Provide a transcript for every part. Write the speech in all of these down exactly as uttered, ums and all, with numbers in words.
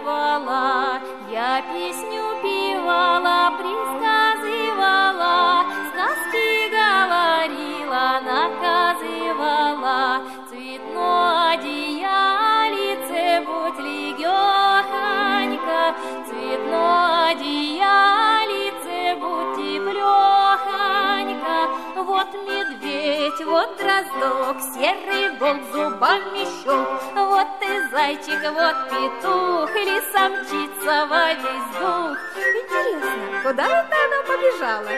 рассказывала, я песню певала, присказывала, сказки говорила, наказывала. Цветное одеялице будь легёхонько, цветное одеялице будь теплёхонько. Вот медведь, вот дроздок, серый волк зубами щелк, вот и зайчик, вот петух, лиса мчится во весь дух. Интересно, куда это она побежала?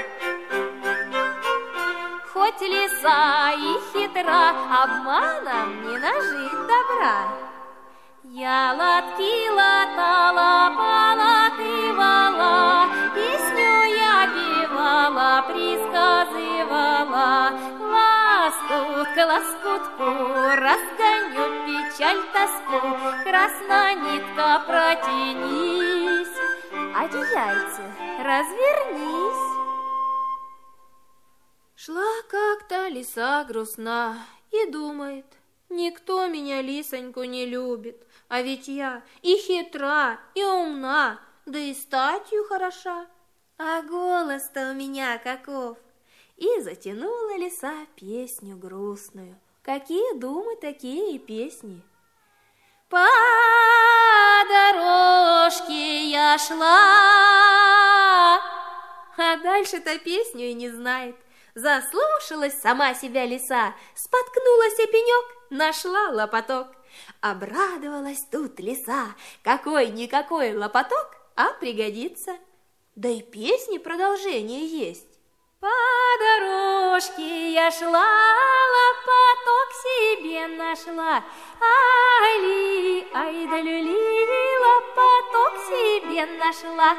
Хоть лиса и хитра, обманом не нажить добра. Я лотки латала, полатывала, песню я певала, присказывала. Лоскутка, лоскутку, разгоню печаль, тоску, красная нитка, протянись, одеяльце, развернись. Шла как-то лиса грустна и думает: никто меня, лисоньку, не любит, а ведь я и хитра, и умна, да и статью хороша. А голос-то у меня каков! И затянула лиса песню грустную. Какие думы, такие и песни. По дорожке я шла, а дальше-то песню и не знает. Заслушалась сама себя лиса, споткнулась о пенек, нашла лопоток. Обрадовалась тут лиса, какой-никакой лопоток, а пригодится. Да и песни продолжение есть. По дорожке я шла, лопоток себе нашла. Ай-ли, ай-да-люли, лопоток себе нашла.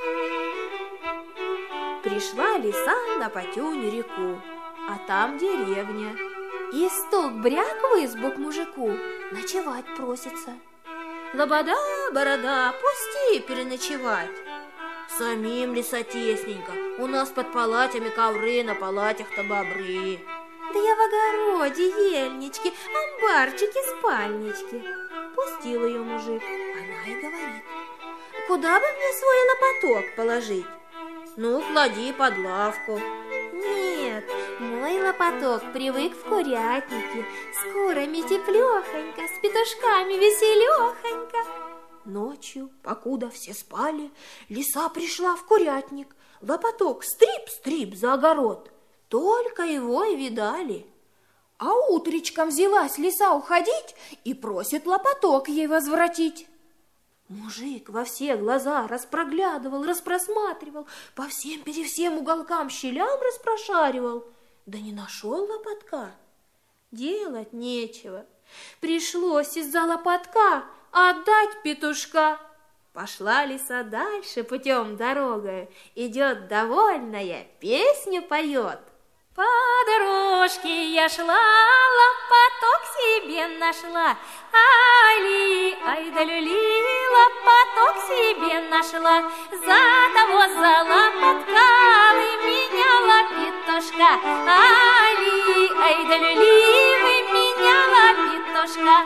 Пришла лиса на Потюнь реку, а там деревня. И стук-бряк в избу к мужику, ночевать просится. Лобода, борода, пусти переночевать. Самим лиса тесненько, у нас под палатями ковры, на палатях-то бобры. Да я в огороде, ельнички, амбарчики, спальнички. Пустил ее мужик, она и говорит: куда бы мне свой лопоток положить? Ну, клади под лавку. Нет, мой лопоток привык в курятнике, с курами теплехонько, с петушками веселехонько. Ночью, покуда все спали, лиса пришла в курятник. Лопоток стрип-стрип за огород, только его и видали. А утречком взялась лиса уходить и просит лопоток ей возвратить. Мужик во все глаза распроглядывал, распросматривал, по всем-пересем уголкам щелям распрошаривал, да не нашел лопотка. Делать нечего, пришлось из-за лопотка отдать петушка. Пошла лиса дальше путем дорогой, идет довольная, песню поет. По дорожке я шла, лопоток себе нашла. Ай-ли, ай-да-люли, лопоток себе нашла. За того за лопоткалы меняла петушка. Ай-ли, ай-да-люли, выменяла петушка.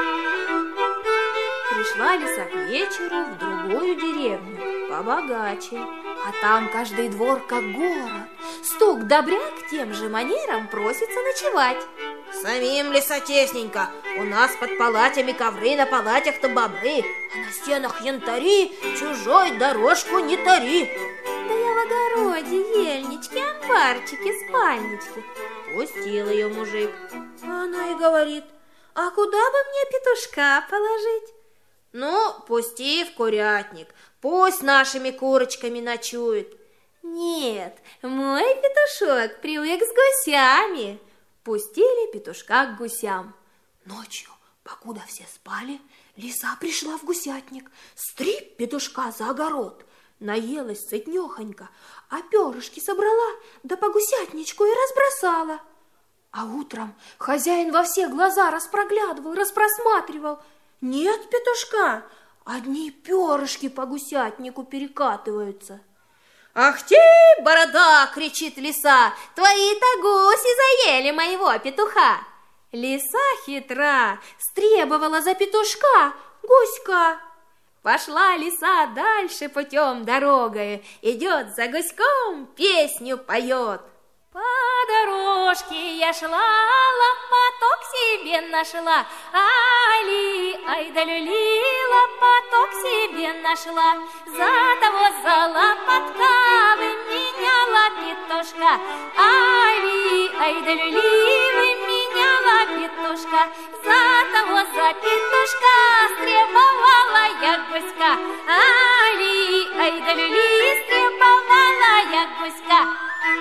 Пришла лиса к вечеру в другую деревню, побогаче, а там каждый двор как город. Стук добряк тем же манером просится ночевать. Самим лиса тесненько, у нас под палатями ковры, на палатях-то бобры, а на стенах янтари, чужой дорожку не тари. Да я в огороде, ельнички, амбарчики, спальнички. Пустил ее мужик. Она и говорит: а куда бы мне петушка положить? Ну, пусти в курятник, пусть нашими курочками ночует. Нет, мой петушок привык с гусями. Пустили петушка к гусям. Ночью, покуда все спали, лиса пришла в гусятник, стрип петушка за огород, наелась сытнёхонько, а перышки собрала, да по гусятничку и разбросала. А утром хозяин во все глаза распроглядывал, распросматривал. Нет петушка, одни перышки по гусятнику перекатываются. «Ах ты, борода!» — кричит лиса, «твои-то гуси заели моего петуха!» Лиса хитра, стребовала за петушка гуська. Пошла лиса дальше путем дорогою, идет за гуськом, песню поет. По дорожке я шла, лопаток себе нашла, али, ай да люли, лопаток себе нашла. За того за лопатка выменяла петушка, али, ай да люли, выменяла петушка. За того за петушка стребовала я гуська, али, ай да люли, стребовала я гуська.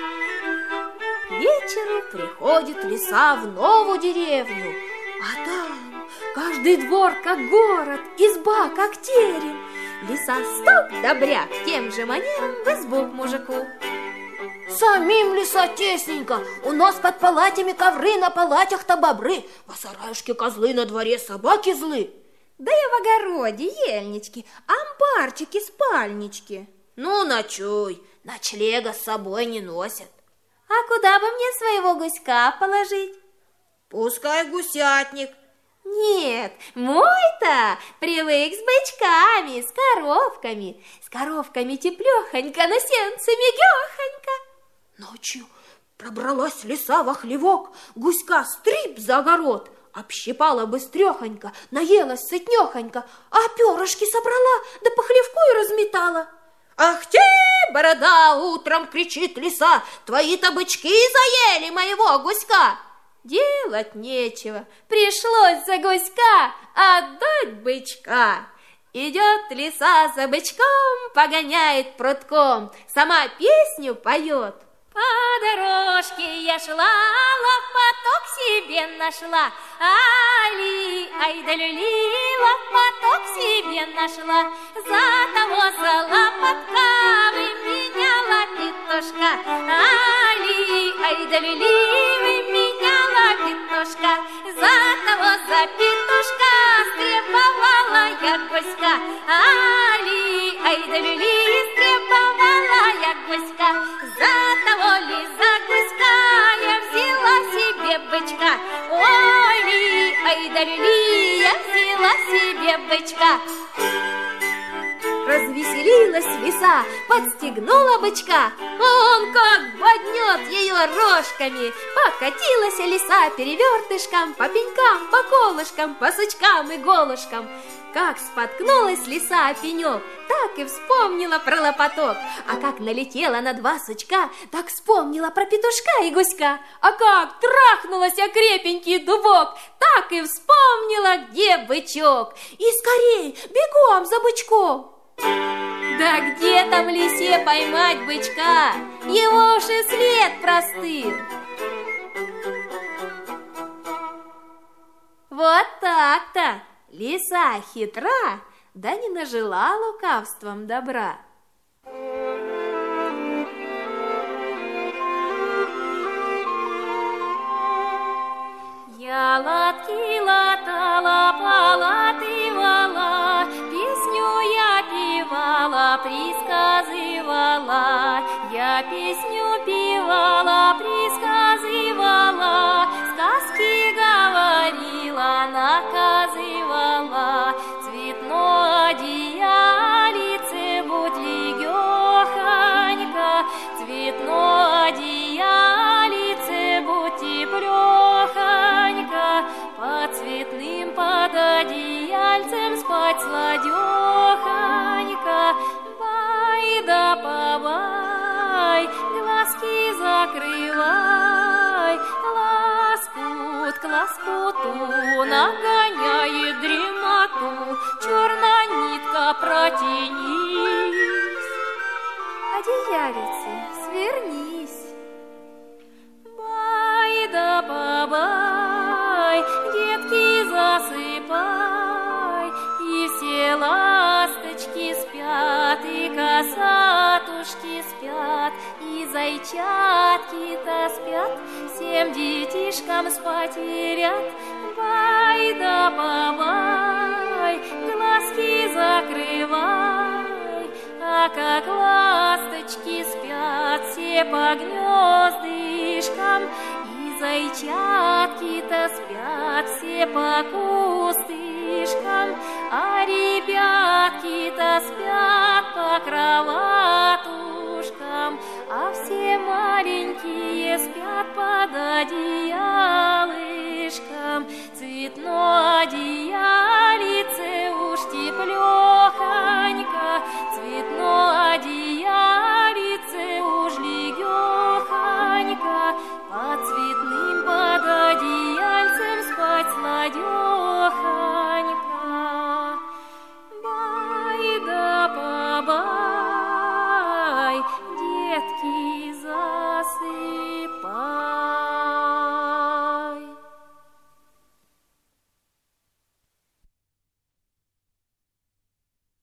К вечеру приходит лиса в новую деревню, а там каждый двор как город, изба как терем. Лиса стук добряк тем же манером в избу к мужику. Самим лиса тесненько, у нас под палатями ковры, на палатях-то бобры, во сараюшке козлы, на дворе собаки злы. Да и в огороде ельнички, амбарчики, спальнички. Ну, ночуй, ночлега с собой не носят. А куда бы мне своего гуська положить? Пускай гусятник. Нет, мой-то привык с бычками, с коровками. С коровками теплехонько, на сенце мегехонько. Ночью пробралась лиса во хлевок, гуська стрип за огород, общипала быстрехонько, наелась сытнехонько, а перышки собрала, да по хлевку и разметала. «Ах ты, борода!» — утром кричит лиса, «твои-то бычки заели моего гуська!» Делать нечего, пришлось за гуська отдать бычка. Идет лиса за бычком, погоняет прутком, сама песню поет. По дорожке я шла, лопаток себе нашла, али, ай да люли, лопаток себе нашла. За того за лопатка выменяла петушка, али, ай да люли, выменяла петушка. За того за петушка стребовала я гуська, али, ай да люли, стребовала я гуська. За того ли за гуська я взяла себе бычка, ой ли, ай да люли, я взяла себе бычка. Развеселилась лиса, подстегнула бычка, он как боднет ее рожками. Покатилась лиса перевертышком, по пенькам, по колышкам, по сучкам и голышкам. Как споткнулась лиса о пенек, так и вспомнила про лопаток. А как налетела на два сучка, так вспомнила про петушка и гуська. А как трахнулась о крепенький дубок, так и вспомнила, где бычок. И скорей, бегом за бычком. Да где там лисе поймать бычка? Его уж и след простыл. Вот так-то. Лиса хитра, да не нажила лукавством добра. Я латки латала, полатывала, песню я певала, присказывала. Я песню певала, присказывала, сказки говорила, наказывала. Цветное одеялице будь легехонько, цветное одеялице будь теплехонько, под цветным под одеяльцем спать сладехонько. Бай да побай, глазки закрывай, лоскут к лоскуту нагоняет дремоту, черная нитка протянись, одеялице свернись. Бай да побай, детки засыпай, и все ласточки спят, и косатушки спят, и зайчатки-то спят, всем детишкам спать велят. Бай да побай, глазки закрывай, а как ласточки спят все по гнездышкам, и зайчатки-то спят все по кустышкам, а ребятки спят по кроватушкам, а все маленькие спят под одеялышком. Цветное одеялице уж теплехонько, цветное одеялице